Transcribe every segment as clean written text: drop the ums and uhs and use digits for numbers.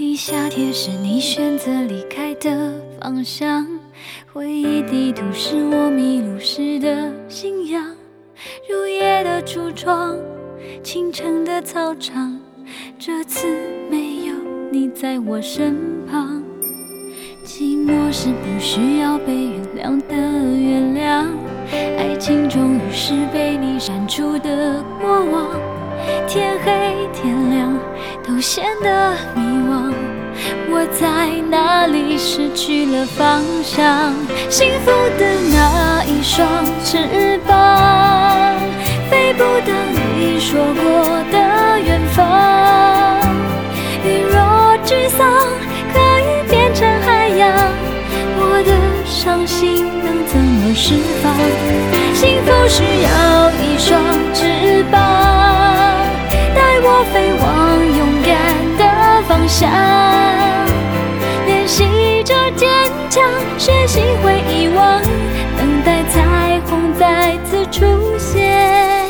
你下帖是你选择离开的方向，回忆地图是我迷路时的信仰。入夜的橱窗，清晨的操场，这次没有你在我身旁。寂寞是不需要被原谅的原谅，爱情终于是被你删除的过往。天黑天亮都显得迷惘，我在哪里失去了方向？幸福的那一双翅膀，飞不到你说过的远方。云若沮丧，可以变成海洋，我的伤心能怎么释放？幸福需要一双翅膀，带我飞往勇敢的方向，练习着坚强，学习会遗忘，等待彩虹再次出现，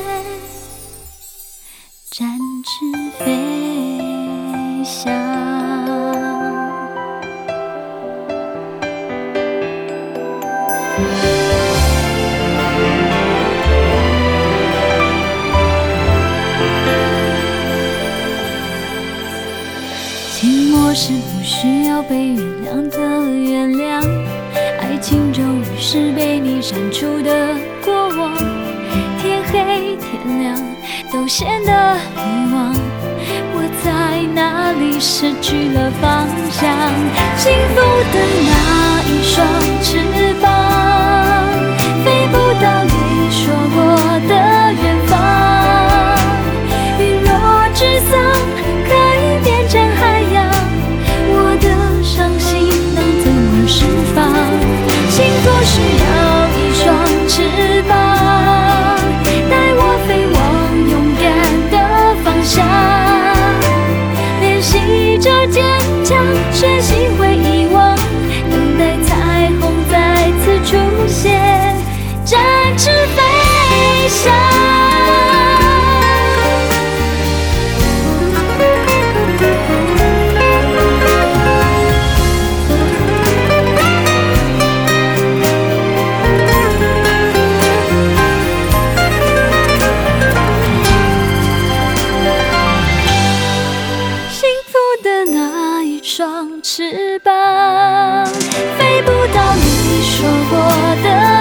展翅飞翔。寂寞是不需要被原谅的原谅，爱情终于是被你删除的过往。天黑天亮都显得迷惘，我在哪里失去了方向？幸福的那一双翅膀，飞不到你说过的远方。云若沮丧，可以变成海洋，我的伤心能怎么释放？幸福需要一双翅膀，带我飞往勇敢的方向，练习着坚强，学习会遗忘，等待彩虹再次出现，展翅飞翔。双翅膀，飞不到你说过的